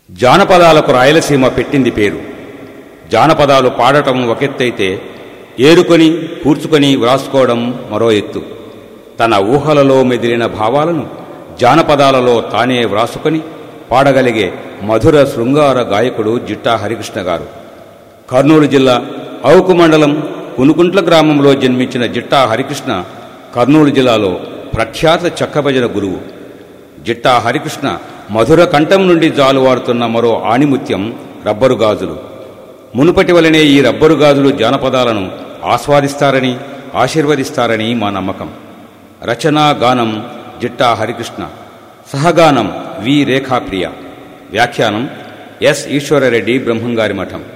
జానపదాలకు రాయలసీమ పెట్టింది పేరు. జానపదాలు పాడటం ఒకెత్తైతే ఏరుకొని కూర్చుకొని వ్రాసుకోవడం మరో ఎత్తు. తన ఊహలలో మెదిలిన భావాలను జానపదాలలో తానే వ్రాసుకొని పాడగలిగే మధుర శృంగార గాయకుడు జిట్టా హరికృష్ణ గారు. కర్నూలు జిల్లా అవుకు మండలం కునుకుంట్ల గ్రామంలో జన్మించిన జిట్టా హరికృష్ణ కర్నూలు జిల్లాలో ప్రఖ్యాత చెక్కభజన గురువు. జిట్టా హరికృష్ణ మధుర కంఠం నుండి జాలువారుతున్న మరో ఆణిముత్యం రబ్బరు గాజులు. మునుపటి వలనే ఈ రబ్బరు గాజులు జానపదాలను ఆస్వాదిస్తారని ఆశీర్వదిస్తారని మా నమ్మకం. రచనా గానం జిట్టా హరికృష్ణ, సహగానం వి రేఖాప్రియ, వ్యాఖ్యానం ఎస్ ఈశ్వరరెడ్డి బ్రహ్మంగారి మఠం.